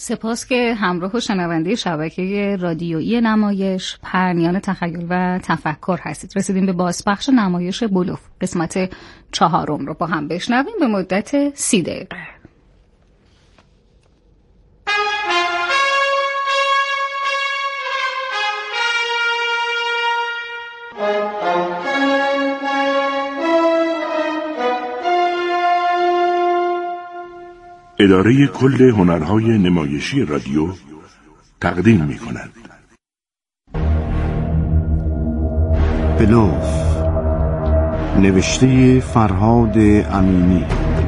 سپاس که همراه و شنونده شبکه رادیویی نمایش پرنیان تخیل و تفکر هستید. رسیدیم به بازپخش نمایش بلوف قسمت 4 رو با هم بشنویم به مدت 30 دقیقه. اداره کل هنرهای نمایشی رادیو تقدیم می‌کند. بلوف، نوشته فرهاد امینی،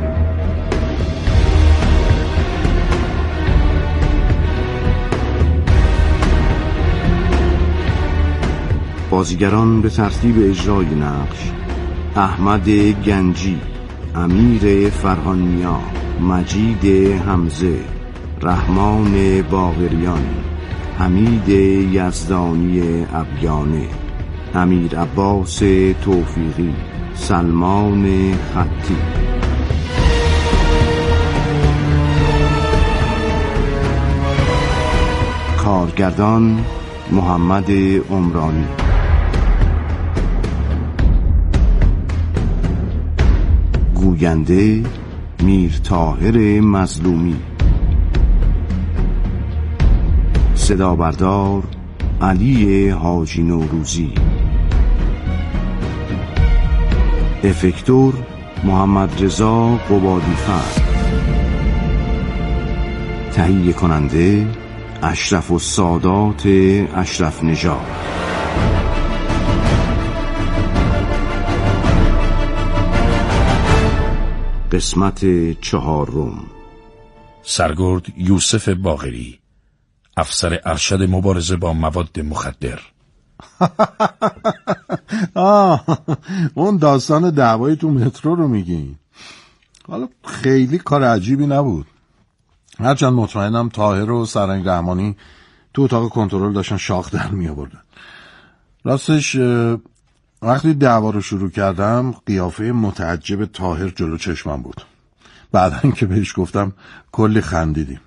بازیگران به ترتیب اجرای نقش: احمد گنجی، امیر فرهانیا، مجید حمزه، رحمان باقریان، حمید یزدانی ابیانه، امیر عباس توفیقی، سلمان خطی. کارگردان محمد عمرانی. گوینده میر طاهر مظلومی. صدا بردار علی حاجی نوروزی. افکتور محمد رضا قبادی‌فر. تهیه کننده اشرف السادات اشرف نژاد. قسمت 4. سرگرد یوسف باقری، افسر ارشد مبارزه با مواد مخدر. اون داستان دعوای تو مترو رو میگین؟ حالا خیلی کار عجیبی نبود، هرچند مطمئنم طاهر و سرنگ رحمانی تو اتاق کنترل داشتن شاخ در می آوردن. راستش وقتی دعوا رو شروع کردم قیافه متعجب طاهر جلو چشمم بود. بعدن که بهش گفتم کلی خندیدیم.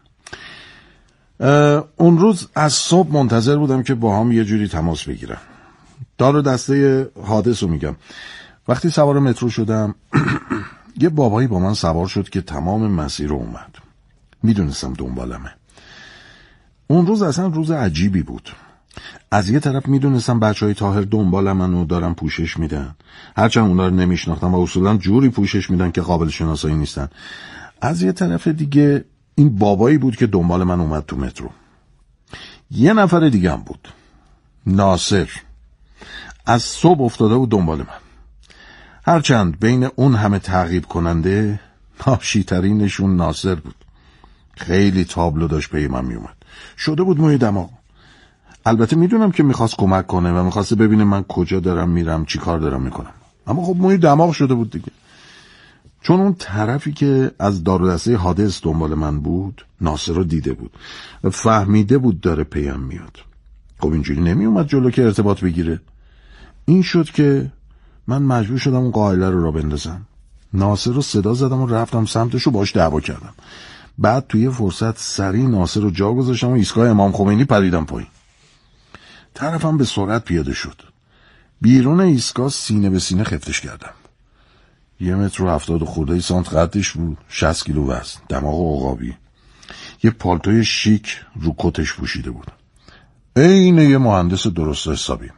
اون روز از صبح منتظر بودم که با هم یه جوری تماس بگیرم. دار و دسته حادث رو میگم. وقتی سوار مترو شدم یه بابایی با من سوار شد که تمام مسیر رو اومد. میدونستم دنبالمه. اون روز اصلا روز عجیبی بود. از یه طرف میدونستم بچهای طاهر دنبال منو دارن پوشش میدن، هرچند اونا رو نمیشناختم و اصولا جوری پوشش میدن که قابل شناسایی نیستن. از یه طرف دیگه این بابایی بود که دنبال من اومد تو مترو. یه نفر دیگه هم بود، ناصر. از صبح افتاده بود دنبال من. هرچند بین اون همه تعقیب کننده ناشی‌ترینشون ناصر بود. خیلی تابلو داشت پی من میومد. شده بود موی دماغ. البته میدونم که میخواست کمک کنه و میخواسته ببینه من کجا دارم میرم، چی کار دارم میکنم، اما خب موی دماغ شده بود دیگه. چون اون طرفی که از دار و دسته حادث دنبال من بود ناصر رو دیده بود و فهمیده بود داره پیم میاد. خب اینجوری نمیومد جلو که ارتباط بگیره. این شد که من مجبور شدم اون قائله رو را بندازم. ناصر رو صدا زدم و رفتم سمتش و باش دعوا کردم. بعد توی فرصت سریع ناصر رو جا گذاشتم و ایستگاه امام خمینی پریدم پایین. طرفم به سرعت پیاده شد. بیرون ایستگاه سینه به سینه خفتش کردم. 1 متر و 70 خورده سانت قدش بود، 60 کیلو وزن، دماغ عقابی. یه پالتوی شیک رو کتش پوشیده بود. عین یه مهندس درست حسابی.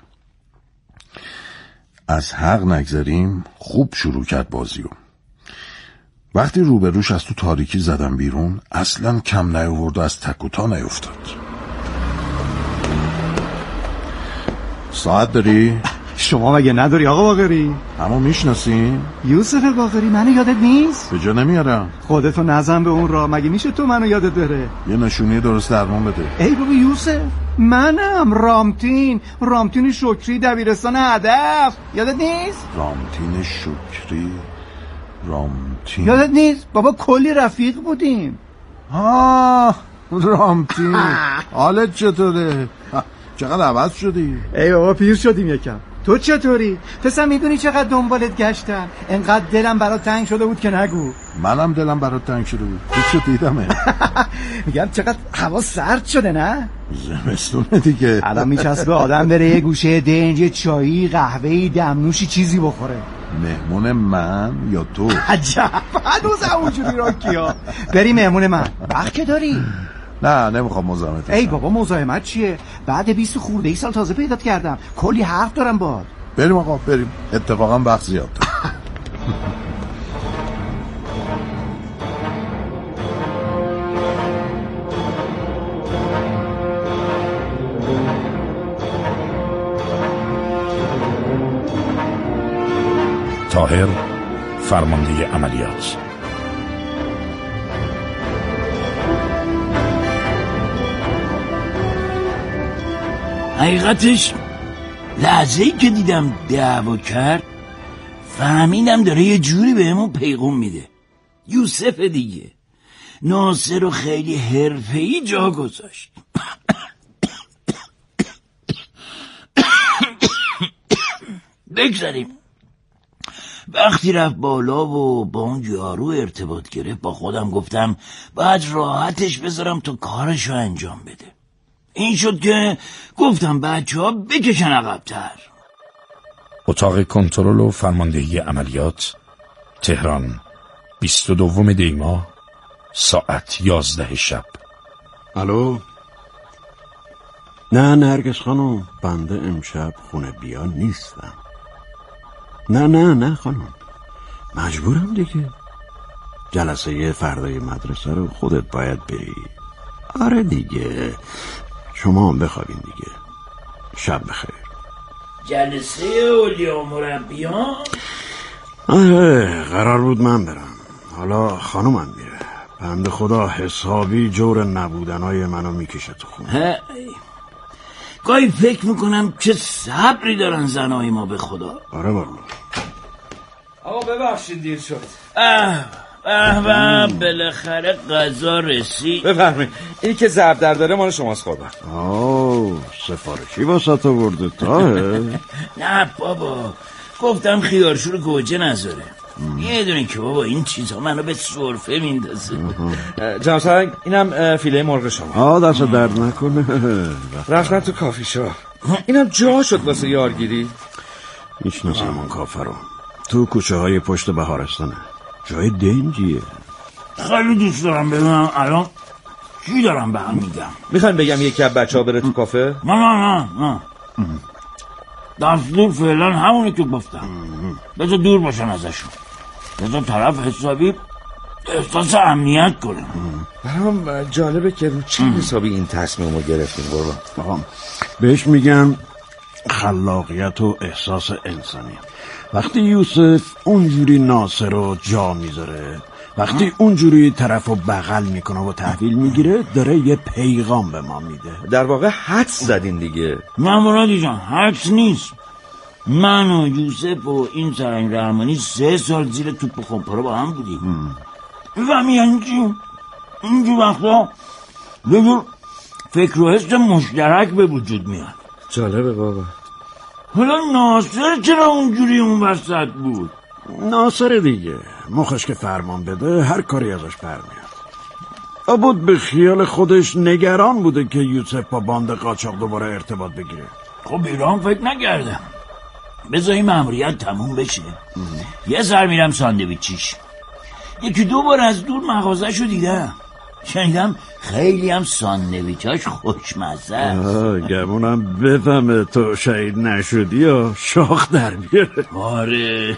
از حق نگذریم خوب شروع کرد بازیو. وقتی روبروش از تو تاریکی زدم بیرون اصلا کم نیاورد و از تک و تا نیفتاد. ساعت داری؟ شما مگه نداری آقا باقری؟ همو میشناسیم؟ یوسف باقری، منو یادت نیست؟ به جا نمیارم. خودتو نزن به اون راه، مگه میشه تو منو یادت بره؟ یه نشونی درست درمون بده. ای بابا یوسف، منم رامتین شکری، دبیرستان هدف. یادت نیست؟ رامتین شکری؟ رامتین یادت نیست؟ بابا کلی رفیق بودیم. رامتین حالت چطوره؟ چقدر عوض شدی؟ ای بابا پیر شدیم یکم. تو چطوری؟ پسر میدونی چقدر دنبالت گشتم، انقدر دلم برات تنگ شده بود که نگو. منم دلم برات تنگ شده بود، تو دیدمه. میگم چقدر هوا سرد شده نه؟ زمستونه دیگه. الان میچسبه آدم بره یه گوشه دنج، یه چایی، قهوه‌ای، دمنوشی چیزی بخوره. مهمون من یا تو؟ عجب، هنوز همونجوری راکیا. بری مهمون من، وقت که داری؟ نه نمیخوام مزاحمت. ای بابا مزاحمت چیه؟ بعد 20 خورده ای سال تازه پیدات کردم، کلی حرف دارم باهات. بریم آقا بریم، اتفاقا وقت زیاد دارم. طاهر، فرمانده عملیات. حقیقتش لحظه‌ای که دیدم دعوا کرد فهمیدم داره یه جوری بهمون پیغام میده. یوسف دیگه ناصر رو خیلی حرفه‌ای جا گذاشت. بگذاریم وقتی رفت بالا و با اون یارو ارتباط گرفت، با خودم گفتم باید راحتش بذارم تا کارشو انجام بده. این شد که گفتم بچه‌ها بکشن عقب‌تر. اتاق کنترل و فرماندهی عملیات، تهران، 22 دی ماه، ساعت 11 شب. الو؟ نه نرگس خانم، بنده امشب خونه بیا نیستم. نه خانم، مجبورم دیگه. جلسه فردای مدرسه رو خودت باید بری. آره دیگه، شما هم بخوابین دیگه. شب بخیر. جلسه اولیا مربیان؟ آره قرار بود من برم، حالا خانومم میره. بنده خدا حسابی جور نبودنای منو میکشه تو خونه. گاهی فکر میکنم چه صبری دارن زنای ما به خدا. آره والا. آقا ببخشید دیر شد. بالاخره غذا رسید. بفرمایید. اینی که ضرب در داره مال شماست خوردم. سفارشی واسه تو برده طاهر؟ نه بابا، گفتم خیارشور گوجه نذاره. یه دونه که بابا این چیزها منو به سرفه میندازه. جناب سرنگ اینم فیله مرغ شما. دست درد نکنه. رفتن تو کافی شاپ. اینم جا شد واسه یارگیری. میشناسم اون کافه رو، تو کوچه های پشت بهارستانه. جای دنجیه. خیلی دوست دارم ببینم الان چی دارم به هم میگم. میخواین بگم یکی از بچه ها بره تو کافه؟ نه دستور فعلا همونی که گفتم. بذار دور باشن ازشون، بذار طرف حسابی احساس امنیت کنه. برام جالبه که رو چه حسابی این تصمیم رو گرفتیم قربان. بهش میگن خلاقیت و احساس انسانی. وقتی یوسف اونجوری ناصر رو جا میذاره، وقتی اونجوری طرف رو بغل میکنه و تحویل میگیره، داره یه پیغام به ما میده. در واقع حدس زدین دیگه. نه مرادی جان، حدس نیست. من و یوسف و این سرنگ رحمانی 3 سال زیر توپ خمپاره با هم بودیم. میفهمی یعنی چی؟ اینجور وقتا یه جور فکر و حس مشترک به وجود میاد. جالبه بابا. حالا ناصر چرا اونجوری اون وسط بود؟ ناصر دیگه مخش که فرمان بده هر کاری ازش برمیاد. عبود به خیال خودش نگران بوده که یوسف با باند قاچاق دوباره ارتباط بگیره. خب ایران فکر نکردم. بذار این مأموریت تموم بشه. یه سر میرم ساندویچیش. 1-2 بار از دور مغازه‌شو دیدم. شنیدم خیلی هم ساندویچاش خوشمزه. گمونم بفهمه تو شهید نشدی یا شاخ در بیاره. آره.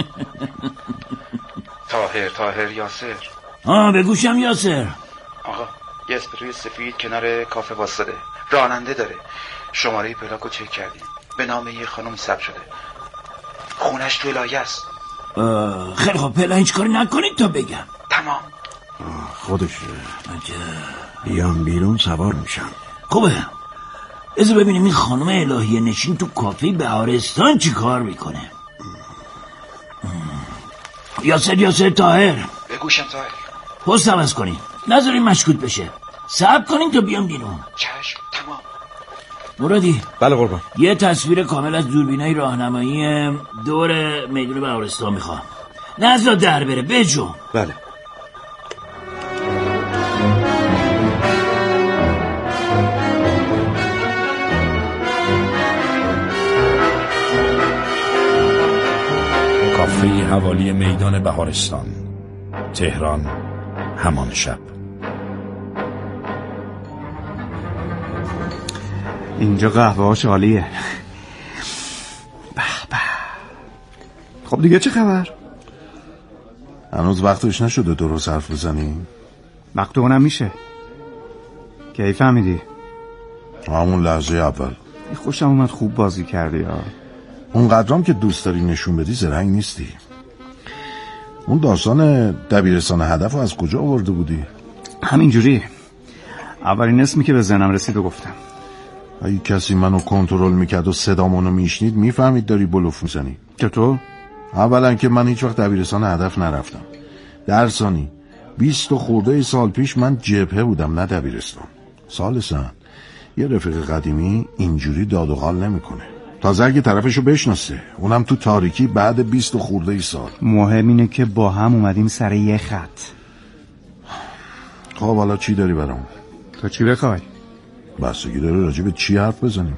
طاهر یاسر. بگوشم یاسر. آقا یه اسپروی سفید کنار کافه واسطه، راننده داره. شماره پلاکو چک کردیم، به نام یه خانم ثبت شده. خونش تو لایه است. خیلی خب پلا هیچ کاری نکنید تا بگم. تمام. خودشه. بیان بیرون سوار میشن. خوبه. بذار ببینیم این خانم الهیه نشین تو کافه بهارستان چی کار میکنه. یاسر طاهر. بگوشم طاهر. پست عوض کنین، نذارین مشکوک بشه. صبر کنین تا بیام بیرون. چشم. تمام. مرادی. بله قربان. یه تصویر کامل از دوربینای راهنمایی دور میدون بهارستان میخوام. نذار در بره بجو. بله. کافه حوالی میدان بهارستان، تهران، همان شب. اینجا قهوه هاش عالیه. به به. خب دیگه چه خبر؟ هنوز وقتش نشده درست حرف بزنی؟ وقت اونم میشه. کی فهمیدی؟ همون لحظه اول. خوشم اومد خوب بازی کردی ها. اونقدرام که دوست داری نشون بدی زرنگ نیستی. اون داستان دبیرستان هدف رو از کجا آورده بودی؟ همینجوری. اولین اسمی که به ذهنم رسید و گفتم. اگه کسی منو کنترل میکرد و صدامونو میشنید میفهمید داری بلوف میزنی. چطور؟ اولا که من هیچ وقت دبیرستان هدف نرفتم. در ثانی 20 خورده سال پیش من جبهه بودم نه دبیرستان. ثالثاً یه رفیق قدیمی اینجوری داد و غال نمیکنه. تازه اگه طرفشو بشناسه، اونم تو تاریکی بعد 20 خورده سال. مهم اینه که با هم اومدیم سر یه خط. خب حالا چی داری برام؟ تو چی بخوای؟ بستگی داره راجع به چی حرف بزنیم.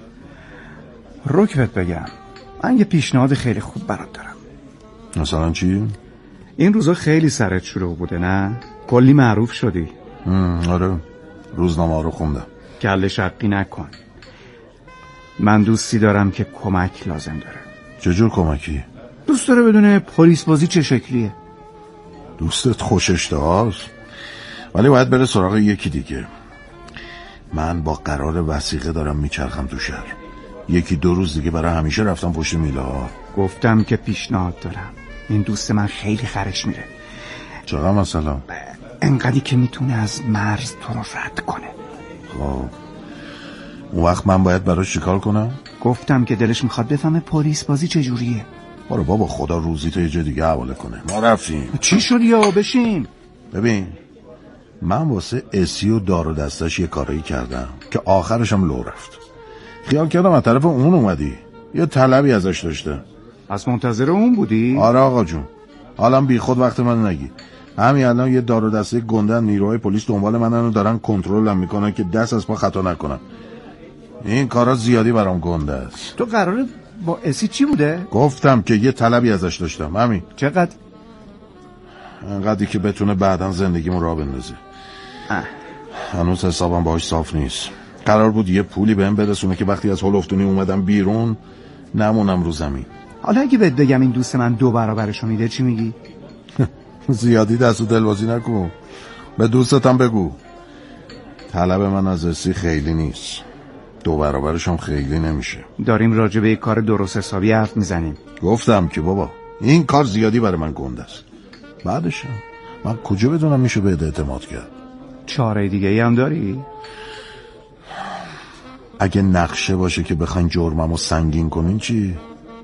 رک بهت بگم، من یه پیشنهاد خیلی خوب برات دارم. مثلا چی؟ این روزا خیلی سرت شلوغ بوده نه؟ کلی معروف شدی. آره، روزنامه رو خوندم. کله شقی نکن. من دوستی دارم که کمک لازم داره. چجور کمکی؟ دوست داره بدونه پلیس بازی چه شکلیه. دوستت خوش اشتهاست، ولی باید بره سراغ یکی دیگه. من با قرار وثیقه دارم میچرخم تو شهر. 1-2 روز دیگه برای همیشه رفتم پشت میله ها. گفتم که پیشنهاد دارم. این دوست من خیلی خرش میره. چقدر مثلا؟ انقدری که میتونه از مرز تو رو رد کنه. خب اون وقت من باید براش چیکار کنم؟ گفتم که دلش میخواد بفهمه پلیس بازی چجوریه. برو بابا، خدا روزی تو یه جا دیگه حواله کنه. ما رفتیم. چی شد یا بشین؟ ببین، من واسه اسی و دار و دستش یه کارایی کردم که آخرشم لو رفت. خیال کردم از طرف اون اومدی، یه طلبی ازش داشته. از منتظر اون بودی؟ آره آقا جون، حالا بی خود وقت من نگی. همین الان یه دار و دسته گنده نیروهای پلیس دنبال منن و دارن کنترلم میکنن که دست از پا خطا نکنم. این کارا زیادی برام گنده است. تو قراره با اسی چی بوده؟ گفتم که یه طلبی ازش داشتم. همین. چقدر؟ انقدری که بتونه بعداً زندگیمو راه بندازه. هنوز حسابم باهاش صاف نیست. قرار بود یه پولی بهم برسونه که وقتی از هلفتونی اومدم بیرون نمونم رو زمین. حالا اگه بهت بگم این دوست من 2 برابرشو میده چی میگی؟ زیادی دست و دلبازی نکن. به دوستتم بگو طلب من از اسی خیلی نیست، 2 برابرش هم خیلی نمیشه. داریم راجع به یک کار درست حسابی حرف میزنیم. گفتم که بابا این کار زیادی برای من گنده است. بعدشم من کجا بدونم میشه بهت اعتماد کرد؟ چاره دیگه ای هم داری؟ اگه نقشه باشه که بخواین جرممو سنگین کنین چی؟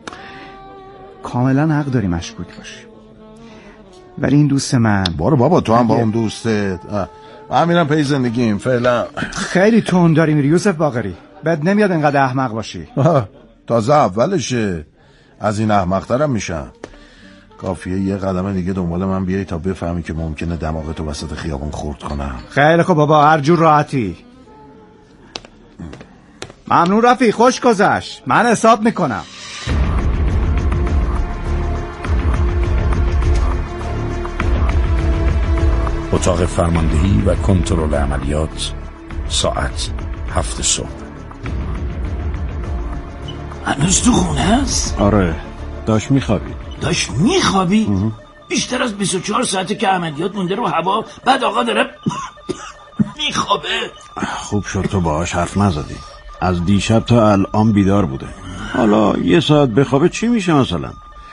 کاملا حق داری مشکوک باشی، ولی این دوست من... بارو بابا تو هم با اون دوستت. من میرم پی زندگیم فعلا. خیلی تون داری میری یوسف باقری. بد نمیاد انقدر احمق باشی. تازه اولشه، از این احمق‌ترم میشم. کافیه یه قدم دیگه دنبال من بیایی تا بفهمی که ممکنه دماغتو وسط خیابون خورد کنم. خیلی خوب بابا، هر جور راحتی. ممنون رفیق، خوش گذشت. من حساب میکنم. اتاق فرماندهی و کنترل عملیات، ساعت 7 صبح. هنوز تو خونه هست؟ آره، داشت میخوابید. داشت میخوابی؟ بیشتر از 24 ساعته که عملیات مونده رو هوا، بعد آقا داره میخوابه. خوب شد تو باهاش حرف نزدی. از دیشب تا الان بیدار بوده. حالا 1 ساعت بخوابه چی میشه مثلا؟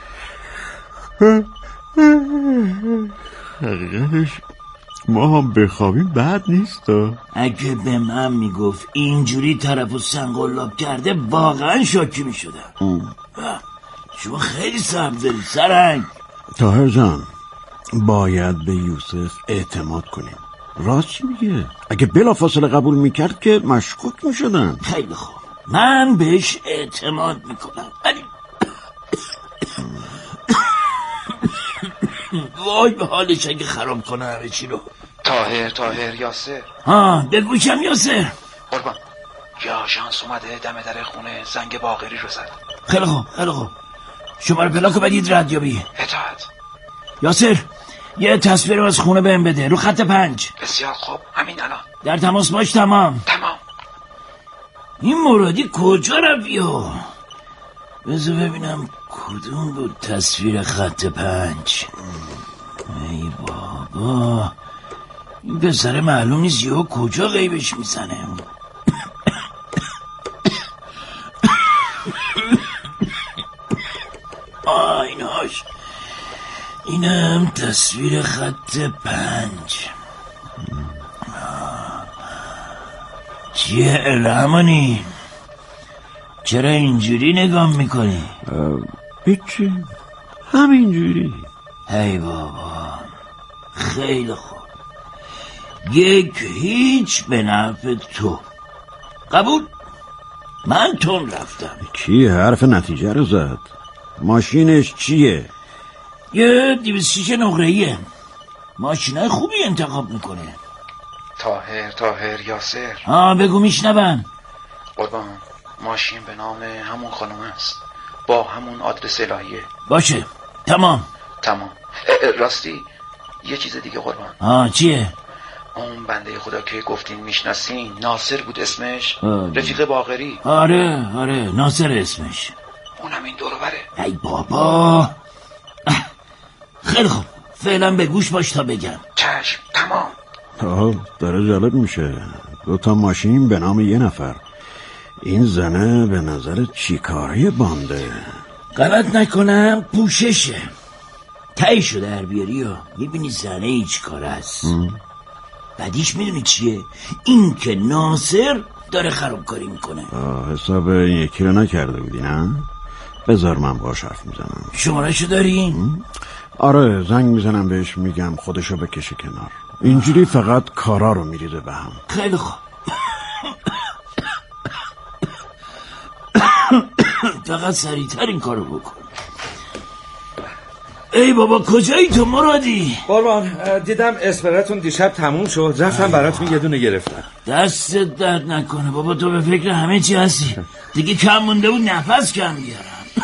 حقیقتش ما هم بخوابیم بد نیست. اگه به من میگفت اینجوری طرفو سنگولاب کرده واقعا شاکی میشدم. شما خیلی صبر داری سرنگ. طاهر جان، باید به یوسف اعتماد کنیم. راست میگه. اگه بلافاصله قبول میکرد که مشکوک میشدن. خیلی خوب، من بهش اعتماد میکنم، ولی وای به حالش اگه خراب کنه همه چی رو. طاهر یاسر. بگوشم یاسر. قربان یه آژانس اومده دم در خونه، زنگ باقری رو زد. خیلی خوب شماره پلاکو بدید ردیابی. اطاعت. یاسر یه تصویر از خونه بهم بده رو خط 5. بسیار خوب، همین الان. در تماس باش. تمام. این مرادی کجا رفیو؟ بذار ببینم کدوم بود تصویر خط 5. ای بابا، این پسر معلوم نیست یهو کجا غیبش میزنه. ایناش، اینم تصویر خط 5. چیه الهمانی؟ چرا اینجوری نگاه میکنی؟ هیچی، همینجوری. ای بابا خیلی خوب. یک هیچ به نفع تو. قبول؟ من تون رفتم. کی حرف نتیجه رو زد؟ ماشینش چیه؟ یه 206 نقره‌ایه. ماشینای خوبی انتخاب میکنه. طاهر یاسر. بگو میشنوم. قربان ماشین به نام همون خانم است، با همون آدرس الهیه. باشه تمام. راستی یه چیز دیگه قربان. چیه؟ اون بنده خدا که گفتین میشناسین ناصر بود اسمش. رفیق باقری. آره ناصر اسمش. اونم این دور بره. ای بابا خیلی خوب، فعلا به گوش باش تا بگم. چشم. تمام. داره جالب میشه. 2 ماشین به نام یه نفر. این زنه به نظر چیکاره بانده؟ غلط نکنم پوششه. تایشو در بیاری و میبینی زنه هیچ کار است. بعدیش میدونی چیه؟ این که ناصر داره خرابکاری میکنه. حساب این یکی رو نکرده بودی نه؟ بذار من باش حرف میزنم. شمارهشو دارین؟ آره زنگ میزنم بهش، میگم خودشو بکشه کنار. اینجوری فقط کارا رو میریزه به هم. خیلی خوب. فقط سریعتر این کارو بکن. ای بابا کجایی تو مرادی؟ قربان دیدم اسپراتون دیشب تموم شد، رفتم براتون یه دونه گرفتم. دستت درد نکنه بابا، تو به فکر همه چی هستی. دیگه کم مونده بود نفس کم بیارم.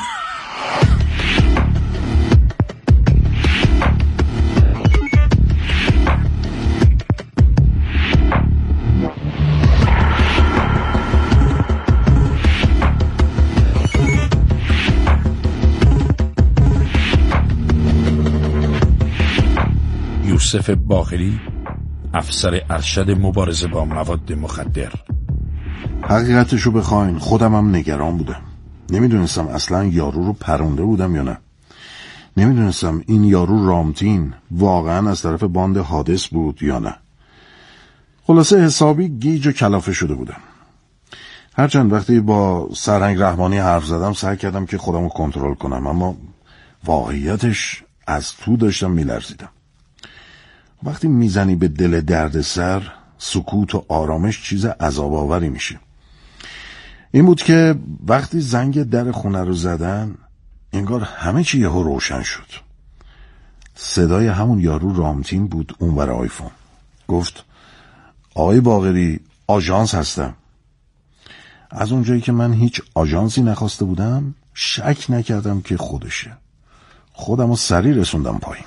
یوسف باقری، افسر ارشد مبارزه با مواد مخدر. حقیقتشو بخواین خودمم نگران بودم. نمیدونستم اصلا یارو رو پرونده بودم یا نه. نمیدونستم این یارو رامتین واقعا از طرف باند حادث بود یا نه. خلاصه حسابی گیج و کلافه شده بودم. هرچند وقتی با سرهنگ رحمانی حرف زدم سعی کردم که خودمو کنترل کنم، اما واقعیتش از تو داشتم میلرزیدم. وقتی میزنی به دل درد سر، سکوت و آرامش چیز عذاب‌آوری میشه. این بود که وقتی زنگ در خونه رو زدن انگار همه چی یهو روشن شد. صدای همون یارو رامتین بود اونور آیفون. گفت آقای باقری آژانس هستم. از اونجایی که من هیچ آژانسی نخواسته بودم شک نکردم که خودشه. خودم رو سریع رسوندم پایین.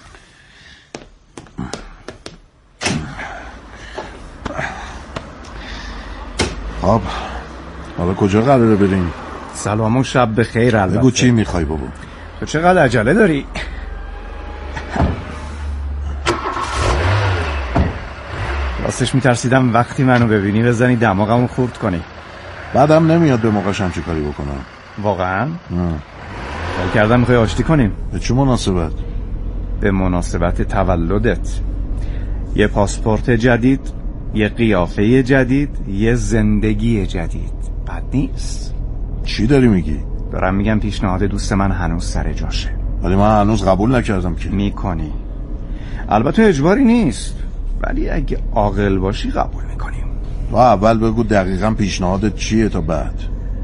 خب حالا کجا قراره بریم؟ سلام و شب بخیر. البته بگو چی میخوای بابا؟ تو چقدر عجله داری؟ راستش میترسیدم وقتی منو ببینی بزنی دماغمو خورد کنی. بعدم نمیاد به موقعش هم چی کاری بکنم. واقعا؟ فکر کردم میخوای آشتی کنیم. به چه مناسبت؟ به مناسبت تولدت. یه پاسپورت جدید، یه قیافه جدید، یه زندگی جدید. بد نیست. چی داری میگی؟ دارم میگم پیشنهاد دوست من هنوز سر جاشه. ولی من هنوز قبول نکردم که. میکنی. البته اجباری نیست، ولی اگه عاقل باشی قبول میکنیم. و اول بگو دقیقاً پیشنهادت چیه تا بعد.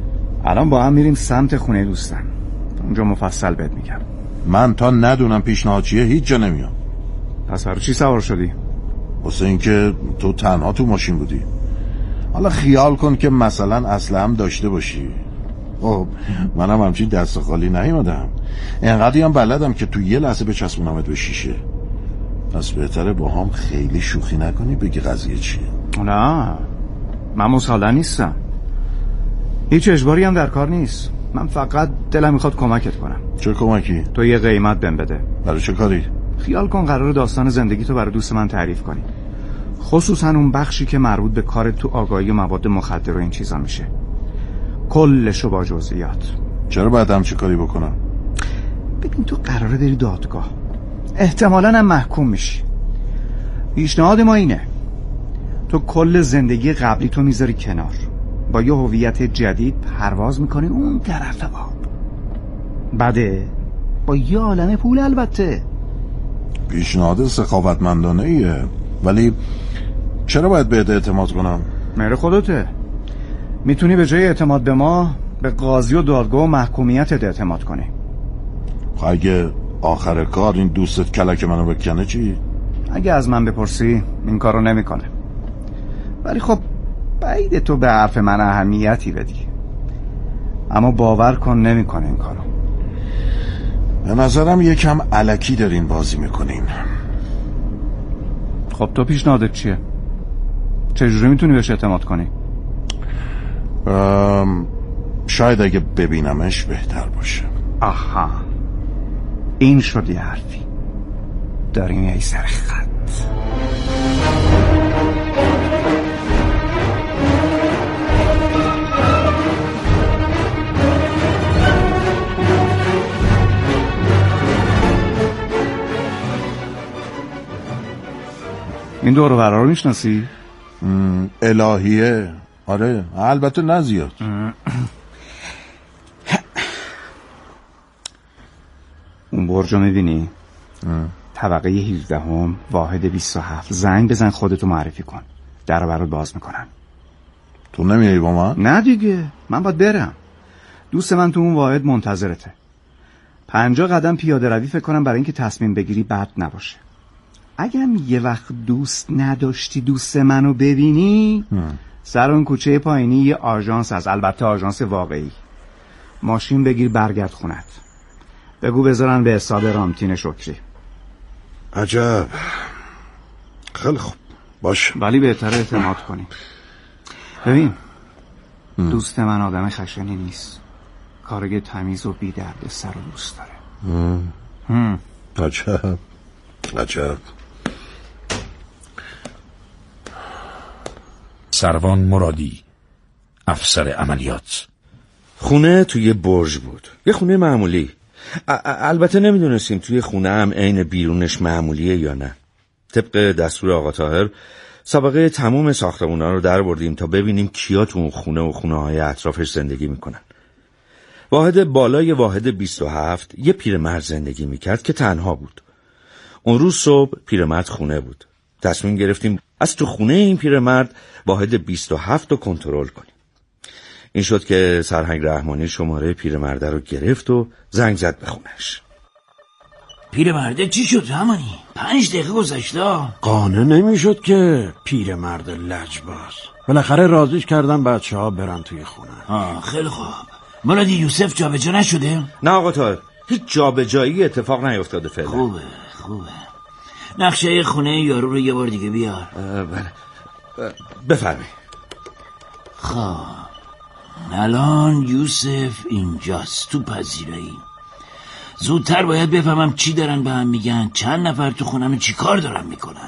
الان با هم میریم سمت خونه دوستم، اونجا مفصل بهت میگم. من تا ندونم پیشنهاد چیه هیچ جا نمیام. پس برای چی سوار شدی؟ واسه اینکه تو تنها تو ماشین بودی. حالا خیال کن که مثلا اسلحه هم داشته باشی. خب منم همچین دست خالی نیومدم، انقدری هم بلدم که تو یه لحظه بچسبونمت به شیشه. پس بهتره با هم خیلی شوخی نکنی بگی قضیه چیه. نه من مسلح نیستم، هیچ اجباری هم در کار نیست. من فقط دلم میخواد کمکت کنم. چه کمکی؟ تو یه قیمت بهم بده. برای چه کاری؟ خیال کن قرار داستان زندگی تو برای دوست من تعریف کنی، خصوصا اون بخشی که مربوط به کار تو آگاهی و مواد مخدر و این چیزا میشه، کلشو با جزئیات. چرا باید همچی کاری بکنم؟ ببین تو قراره بری دادگاه، احتمالاً هم محکوم میشی. پیشنهاد ما اینه تو کل زندگی قبلی تو میذاری کنار، با یه هویت جدید پرواز میکنی اون طرف آب. بعده با یه عالمه پول البته. پیشنهاد سخاوتمندانه ایه، ولی چرا باید بهت اعتماد کنم؟ مهر خودته. میتونی به جای اعتماد به ما به قاضی و دادگاه و محکومیتت اعتماد کنی. اگه آخر کار این دوستت کلک منو بکنه چی؟ اگه از من بپرسی این کارو نمیکنه، ولی خب بعید تو به حرف من اهمیتی بدی. اما باور کن نمیکنه این کارو. به نظرم یکم الکی دارین بازی میکنین. خب تو پیشنهادت چیه؟ چجوری میتونی بهش اعتماد کنی؟ شاید اگه ببینمش بهتر باشه. آها این شد یه حرفی. داریم یه سر خط. این دور و برا رو میشناسی؟ الهیه. آره البته نه زیاد. اون برج رو میبینی؟ طبقه 17 واحد 27. زنگ بزن خودتو معرفی کن، در رو برات باز میکنن. تو نمیایی با من؟ نه دیگه من باید برم. دوست من تو اون واحد منتظرته. 50 قدم پیاده روی فکر کنم برای اینکه تصمیم بگیری بد نباشه. اگرم یه وقت دوست نداشتی دوست منو ببینی، سر اون کوچه پایینی یه آژانس هست، البته آژانس واقعی. ماشین بگیر برگرد خونت، بگو بذارن به حساب رامتین شکری. عجب. خیلی خوب باشه، ولی بهتره اعتماد کنی. ببین دوست من آدم خشنی نیست، کارگه تمیز و بی درد سر و دوست داره. عجب عجب. سروان مرادی، افسر عملیات. خونه توی برج بود، یه خونه معمولی. البته نمیدونستیم توی خونه هم عین بیرونش معمولیه یا نه. طبق دستور آقا طاهر سابقه تموم ساختمونا رو در بردیم تا ببینیم کیا تو اون خونه و خونه های اطرافش زندگی میکنن. واحد بالای واحد 27 یه پیرمرد زندگی میکرد که تنها بود. اون روز صبح پیرمرد خونه بود. تصمیم گرفتیم از تو خونه این پیرمرد واحد 27 رو کنترل کنیم. این شد که سرهنگ رحمانی شماره پیرمرد رو گرفت و زنگ زد به خونش. پیرمرده چی شد رحمانی؟ 5 دقیقه گذشته. قانع نمیشد که پیرمرد لجباز. بالاخره راضیش کردن بچه‌ها برن توی خونه. خیلی خوب. مرادی یوسف جابجا نشده؟ نه آقا طاهر، هیچ جابجایی اتفاق نیفتاده فعلا. خوبه. نقشه خونه یارو رو یه بار دیگه بیار. بله بفرمی. خب الان یوسف اینجاست تو پذیرایی. زودتر باید بفهمم چی دارن به هم میگن، چند نفر تو خونم چی کار دارن میکنن.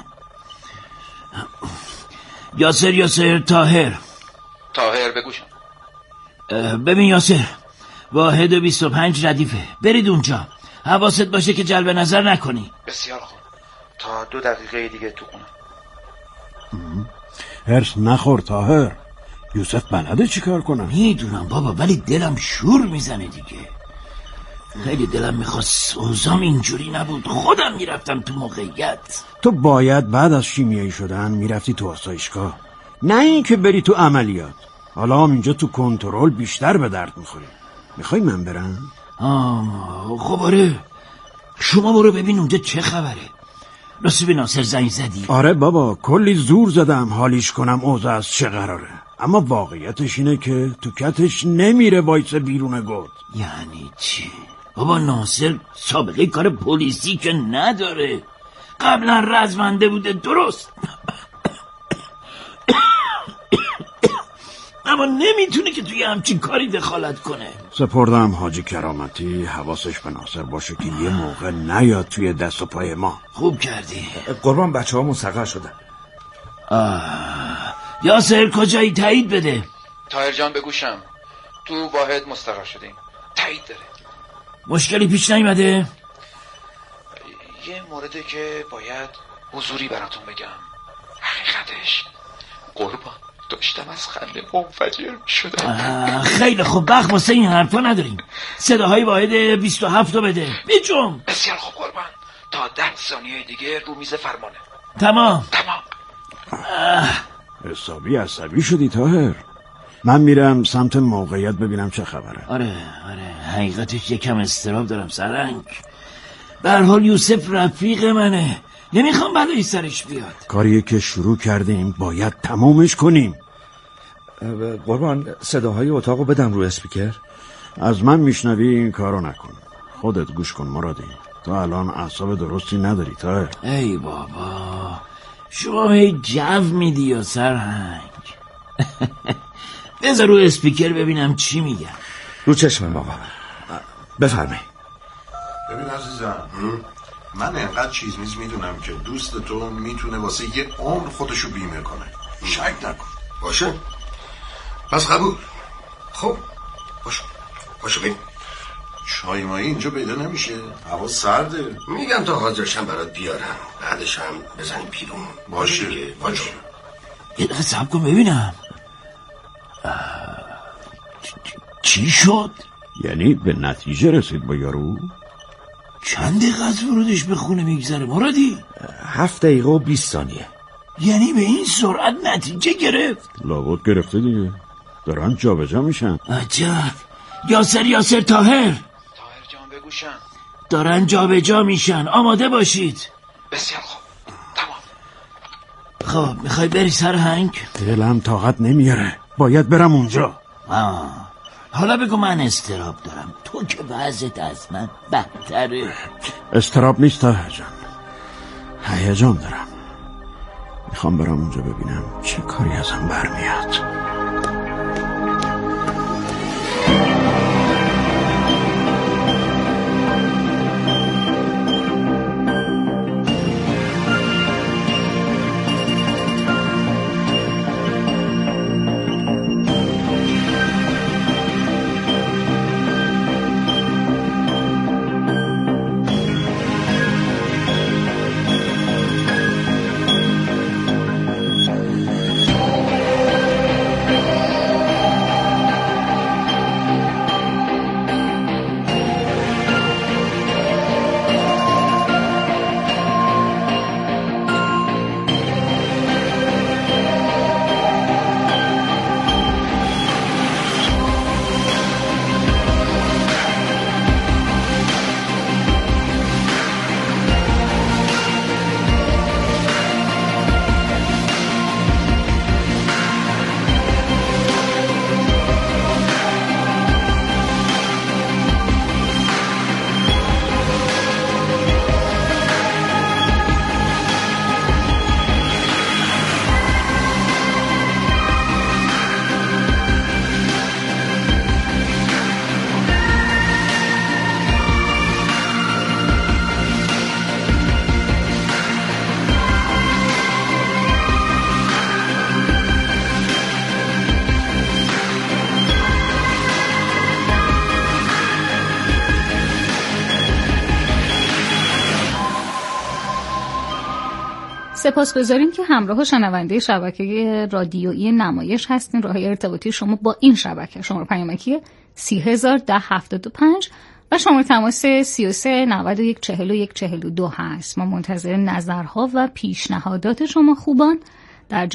یاسر طاهر بگوشم. ببین یاسر، واحد 25 ردیفه، برید اونجا. حواست باشه که جلب نظر نکنی. بسیار خوب، تا 2 دقیقه دیگه تو خونم. هرس نخور طاهر، یوسف بلده چی کار کنم. میدونم بابا، ولی دلم شور میزنه دیگه. خیلی دلم میخواست اوزام اینجوری نبود، خودم میرفتم تو موقعیت. تو باید بعد از شیمیایی شدن میرفتی تو آسایشگاه، نه این که بری تو عملیات. حالا هم اینجا تو کنترل بیشتر به درد میخوریم. میخوای من برم؟ خب آره، شما برو ببین اونجا چه خبره. راستی به ناصر زنگ زدی؟ آره بابا، کلی زور زدم حالیش کنم اوضاع از چه قراره، اما واقعیتش اینه که تو کتش نمیره وایس بیرون گرد. یعنی چی؟ بابا ناصر سابقه کار پلیسی که نداره، قبلا رزمنده بوده درست اما نمیتونه که توی همچین کاری دخالت کنه. سپردم حاجی کرامتی حواسش به ناصر باشه که یه موقع نیاد توی دست و پای ما. خوب کردی. قربان بچه ها مستقر شدن. یاسر کجایی؟ تایید بده. طاهر جان بگوشم، تو واحد مستقر شدیم، تایید داره. مشکلی پیش نیومده؟ یه مورده که باید حضوری براتون بگم. حقیقتش قربان داشتم از خنده منفجر شدم. خیلی خوب، وقت واسه این حرفا نداریم. صداهای واحد 27 رو بده. بیچم. بسیار خوب قربان، تا 10 ثانیه دیگه رو میز فرمانه. تمام. حسابی عصبی شدی طاهر. من میرم سمت موقعیت ببینم چه خبره. آره حقیقتش یکم اضطراب دارم سرنگ. به هر حال یوسف رفیق منه، نمیخوام بلایی سرش بیاد. کاریه که شروع کردیم باید تمامش کنیم. قربان صداهای اتاقو بدم رو اسپیکر. از من میشنوی این کارو نکن، خودت گوش کن مرادی. تو الان اعصاب درستی نداری طاهر. ای بابا شما هی جو میدی یا سرهنگ بذار رو اسپیکر ببینم چی میگن. رو چشم بابا، بفرمایید. ببین عزیزم، من اینقدر چیز میدونم که دوست تو میتونه واسه یه عمر خودشو بیمه کنه. شک نکن. باشه پس قبول. خب باشه ببین چای مایی اینجا پیدا نمیشه، هوا سرده. میگم تا حاضرشم برات بیارم، بعدش هم بزنیم بیرون. باشه. یه دقیقه صبر کن ببینم چی شد؟ یعنی به نتیجه رسید با یارو؟ چند دقیقه از ورودش به خونه میگذره مرادی؟ 7 دقیقه و 20 ثانیه. یعنی به این سرعت نتیجه گرفت؟ لابد گرفته دیگه، دارن جا به جا میشن. عجب. یاسر طاهر جان بگوشم، دارن جا به جا میشن، آماده باشید. بسیار خوب، تمام. خب میخوای بری سرهنگ؟ دلم طاقت نمیاره، باید برم اونجا. حالا بگو من اضطراب دارم، تو که وضعت از من بدتره. اضطراب نیست طاهر جان، هیجان دارم. میخوام برم اونجا ببینم چه کاری ازم برمیاد. سپاسگزاریم که همراه شنونده شبکه رادیویی نمایش هستین. راه ارتباطی شما با این شبکه شماره پیامکی 301075 و شماره تماس 33 91 41 42 هست. ما منتظر نظرها و پیشنهادات شما خوبان